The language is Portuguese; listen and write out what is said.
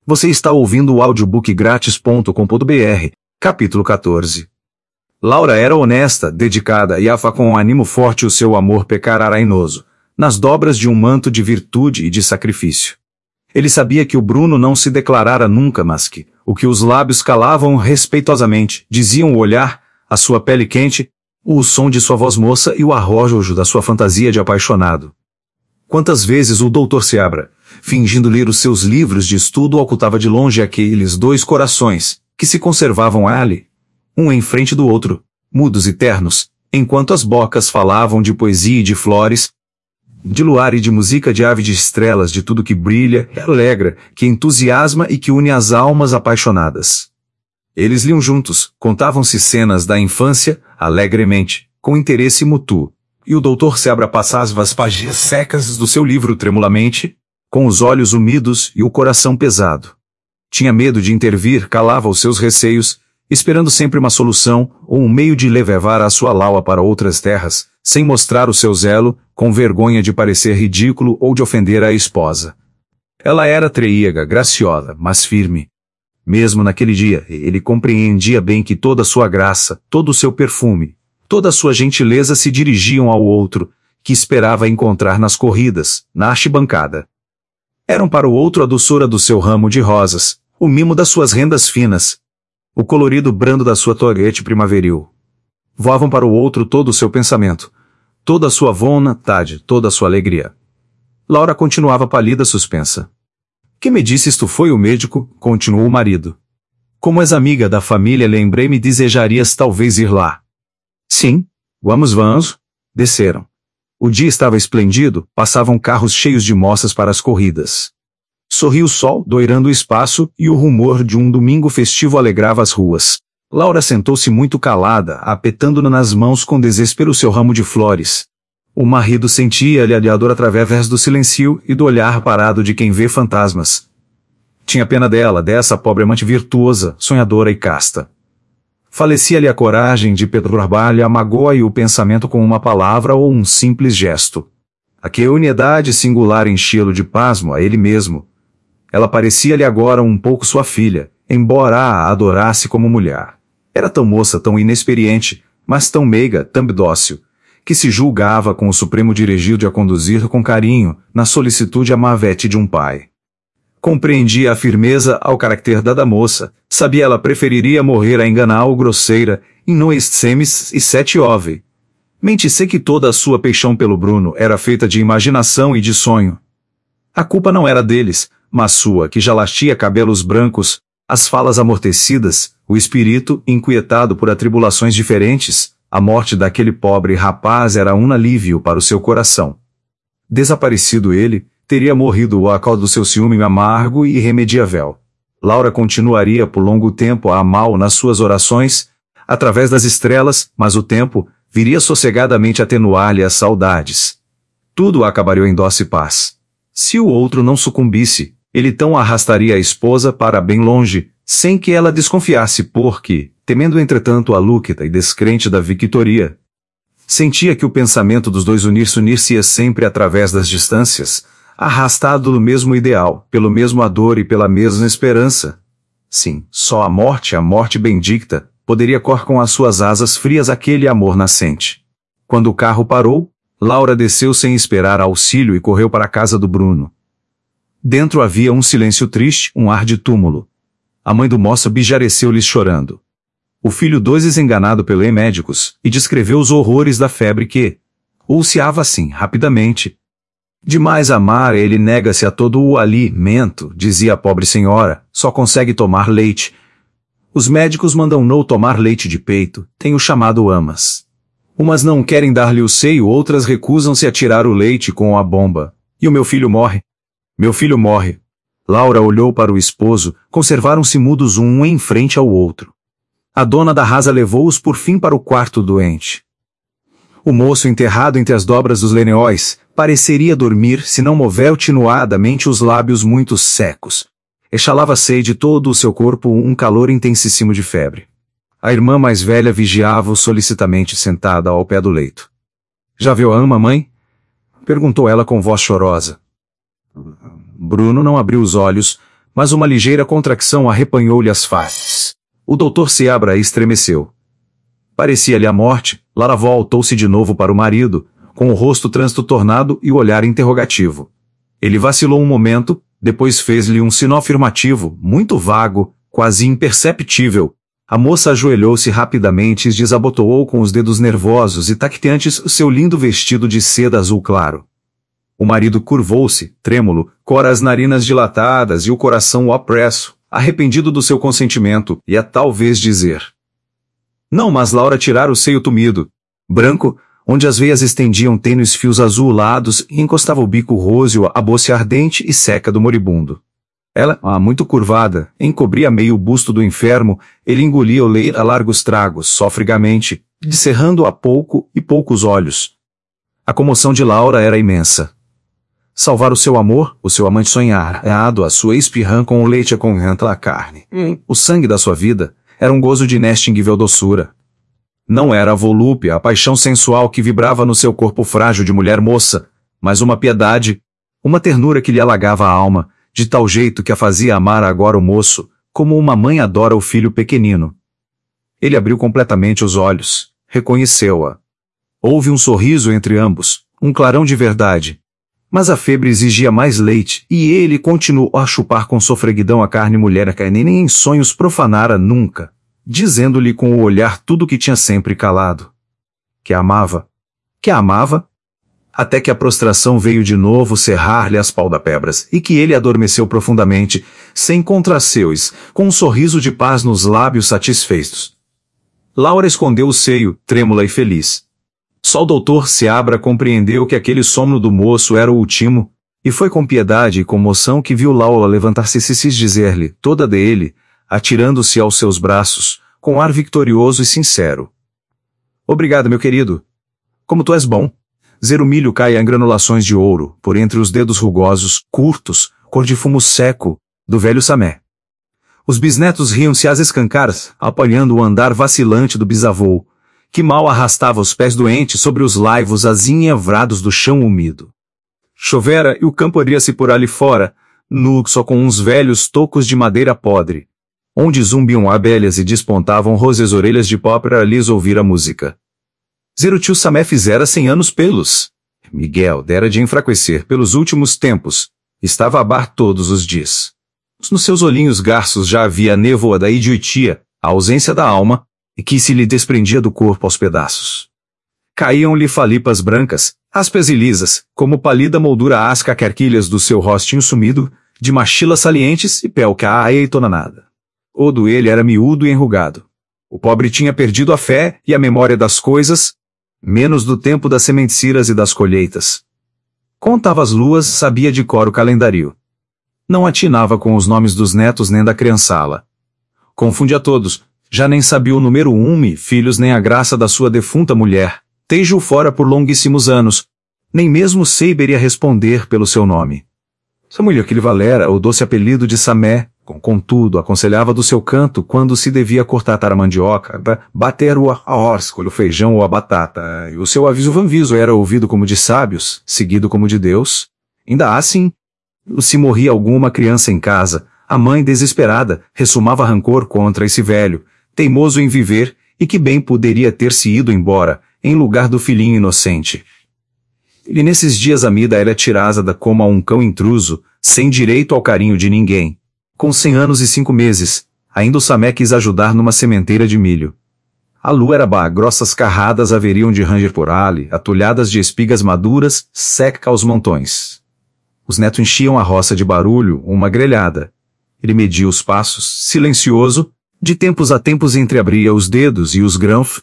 Você está ouvindo o audiobookgratis.com.br, capítulo 14. Laura era honesta, dedicada e afa com um ânimo forte o seu amor pecar-arainoso, nas dobras de um manto de virtude e de sacrifício. Ele sabia que o Bruno não se declarara nunca, mas que, o que os lábios calavam respeitosamente, diziam o olhar, a sua pele quente, o som de sua voz moça e o arrojo da sua fantasia de apaixonado. Quantas vezes o Dr. Seabra, fingindo ler os seus livros de estudo, ocultava de longe aqueles dois corações, que se conservavam ali, um em frente do outro, mudos e ternos, enquanto as bocas falavam de poesia e de flores, de luar e de música, de ave de estrelas, de tudo que brilha, que alegra, que entusiasma e que une as almas apaixonadas. Eles liam juntos, contavam-se cenas da infância, alegremente, com interesse mútuo, e o Dr. Seabra passava as páginas secas do seu livro tremulamente, com os olhos úmidos e o coração pesado. Tinha medo de intervir, calava os seus receios, esperando sempre uma solução ou um meio de levar a sua Laura para outras terras, sem mostrar o seu zelo, com vergonha de parecer ridículo ou de ofender a esposa. Ela era treiga, graciosa, mas firme. Mesmo naquele dia, ele compreendia bem que toda a sua graça, todo o seu perfume, toda a sua gentileza se dirigiam ao outro, que esperava encontrar nas corridas, na arquibancada. Eram para o outro a doçura do seu ramo de rosas, o mimo das suas rendas finas, o colorido brando da sua toilette primaveril. Voavam para o outro todo o seu pensamento, toda a sua vontade, toda a sua alegria. Laura continuava pálida, suspensa. Que me disse isto foi o médico, continuou o marido. Como és amiga da família, lembrei-me desejarias talvez ir lá. Sim, vamos. Desceram. O dia estava esplêndido, passavam carros cheios de moças para as corridas. Sorria o sol, doirando o espaço, e o rumor de um domingo festivo alegrava as ruas. Laura sentou-se muito calada, apetando nas mãos com desespero seu ramo de flores. O marido sentia-lhe a dor através do silêncio e do olhar parado de quem vê fantasmas. Tinha pena dela, dessa pobre amante virtuosa, sonhadora e casta. Falecia-lhe a coragem de perturbar-lhe a mágoa e o pensamento com uma palavra ou um simples gesto. Aquela unidade singular enchia-lo de pasmo a ele mesmo. Ela parecia-lhe agora um pouco sua filha, embora a adorasse como mulher. Era tão moça, tão inexperiente, mas tão meiga, tão dócil, que se julgava com o supremo direito de a conduzir com carinho, na solicitude amavete de um pai. Compreendia a firmeza ao caráter da moça, sabia ela preferiria morrer a enganar-o grosseira, in nois semis e sete ove. Mente-se que toda a sua paixão pelo Bruno era feita de imaginação e de sonho. A culpa não era deles, mas sua, que já lastia cabelos brancos, as falas amortecidas, o espírito inquietado por atribulações diferentes. A morte daquele pobre rapaz era um alívio para o seu coração. Desaparecido ele, teria morrido a causa do seu ciúme amargo e irremediável. Laura continuaria por longo tempo a amá-lo nas suas orações, através das estrelas, mas o tempo viria sossegadamente atenuar-lhe as saudades. Tudo acabaria em doce paz. Se o outro não sucumbisse, ele tão arrastaria a esposa para bem longe, sem que ela desconfiasse porque, temendo entretanto a lúcida e descrente da Victoria, sentia que o pensamento dos dois unir-se-ia sempre através das distâncias, arrastado no mesmo ideal, pelo mesmo a dor e pela mesma esperança. Sim, só a morte bendicta, poderia cor com as suas asas frias aquele amor nascente. Quando o carro parou, Laura desceu sem esperar auxílio e correu para a casa do Bruno. Dentro havia um silêncio triste, um ar de túmulo. A mãe do moço bijareceu-lhes chorando. O filho dois enganado pelos médicos, e descreveu os horrores da febre que, ulceava assim, rapidamente. Demais amar ele nega-se a todo o alimento, dizia a pobre senhora, só consegue tomar leite. Os médicos mandam não tomar leite de peito, tenho chamado amas. Umas não querem dar-lhe o seio, outras recusam-se a tirar o leite com a bomba. E o meu filho morre. Meu filho morre. Laura olhou para o esposo, conservaram-se mudos um em frente ao outro. A dona da rasa levou-os por fim para o quarto doente. O moço, enterrado entre as dobras dos lençóis, pareceria dormir se não mover continuadamente os lábios muito secos. Exalava-se de todo o seu corpo um calor intensíssimo de febre. A irmã mais velha vigiava-o solicitamente sentada ao pé do leito. Já viu a mamãe? Perguntou ela com voz chorosa. Bruno não abriu os olhos, mas uma ligeira contracção arrepanhou-lhe as faces. O doutor Seabra estremeceu. Parecia-lhe a morte. Lara voltou-se de novo para o marido, com o rosto transtornado e o olhar interrogativo. Ele vacilou um momento, depois fez-lhe um sinal afirmativo, muito vago, quase imperceptível. A moça ajoelhou-se rapidamente e desabotoou com os dedos nervosos e tacteantes o seu lindo vestido de seda azul claro. O marido curvou-se, trêmulo, com as narinas dilatadas e o coração opresso, arrependido do seu consentimento, ia talvez dizer. Não, mas Laura tirara o seio tumido, branco, onde as veias estendiam tênues fios azulados e encostava o bico rôseo à boce ardente e seca do moribundo. Ela, muito curvada, encobria meio o busto do enfermo, ele engolia o leite a largos tragos, sofregamente, descerrando a pouco e poucos olhos. A comoção de Laura era imensa. Salvar o seu amor, o seu amante sonhado, a sua espirrã com o leite aconhenta a carne. O sangue da sua vida era um gozo de inextinguível doçura. Não era a volúpia, a paixão sensual que vibrava no seu corpo frágil de mulher moça, mas uma piedade, uma ternura que lhe alagava a alma, de tal jeito que a fazia amar agora o moço, como uma mãe adora o filho pequenino. Ele abriu completamente os olhos, reconheceu-a. Houve um sorriso entre ambos, um clarão de verdade. Mas a febre exigia mais leite, e ele continuou a chupar com sofreguidão a carne mulher que nem em sonhos profanara nunca, dizendo-lhe com o olhar tudo o que tinha sempre calado. Que a amava. Que a amava? Até que a prostração veio de novo cerrar-lhe as paldapebras, e que ele adormeceu profundamente, sem contraceues, com um sorriso de paz nos lábios satisfeitos. Laura escondeu o seio, trêmula e feliz. Só o doutor Seabra compreendeu que aquele sono do moço era o último, e foi com piedade e comoção que viu Laura levantar-se e dizer-lhe, toda dele, atirando-se aos seus braços, com ar vitorioso e sincero. Obrigado, meu querido. Como tu és bom. Zerumilho cai em granulações de ouro, por entre os dedos rugosos, curtos, cor de fumo seco, do velho Samé. Os bisnetos riam-se às escancaras, apanhando o andar vacilante do bisavô, que mal arrastava os pés doentes sobre os laivos azinhavrados do chão úmido. Chovera e o campo abria-se por ali fora, nu só com uns velhos tocos de madeira podre, onde zumbiam abelhas e despontavam rosas orelhas de pó para lhes ouvir a música. Zerutio Samé fizera 100 anos pelos. Miguel dera de enfraquecer pelos últimos tempos, estava a bar todos os dias. Nos seus olhinhos garços já havia a névoa da idiotia, a ausência da alma, e que se lhe desprendia do corpo aos pedaços. Caíam-lhe falipas brancas, ásperas e lisas, como pálida moldura às caquerquilhas do seu rostinho sumido, de maxilas salientes e pelca aeitonanada. O do ele era miúdo e enrugado. O pobre tinha perdido a fé e a memória das coisas, menos do tempo das sementiras e das colheitas. Contava as luas, sabia de cor o calendário. Não atinava com os nomes dos netos nem da criançala. Confundia todos, já nem sabia o número filhos nem a graça da sua defunta mulher, tejo fora por longuíssimos anos, nem mesmo Seiber responder pelo seu nome. Essa mulher que lhe valera o doce apelido de Samé, contudo, aconselhava do seu canto quando se devia cortar a mandioca, bater a hórscola, o feijão ou a batata, e o seu aviso vanviso era ouvido como de sábios, seguido como de Deus. Ainda assim, se morria alguma criança em casa, a mãe desesperada ressumava rancor contra esse velho, teimoso em viver, e que bem poderia ter-se ido embora, em lugar do filhinho inocente. E nesses dias a mida era tirada como a um cão intruso, sem direito ao carinho de ninguém. Com 100 anos e 5 meses, ainda o Samé quis ajudar numa sementeira de milho. A lua era bá, grossas carradas haveriam de ranger por ali, atulhadas de espigas maduras, seca aos montões. Os netos enchiam a roça de barulho, uma grelhada. Ele media os passos, silencioso, de tempos a tempos entreabria os dedos e os grãos,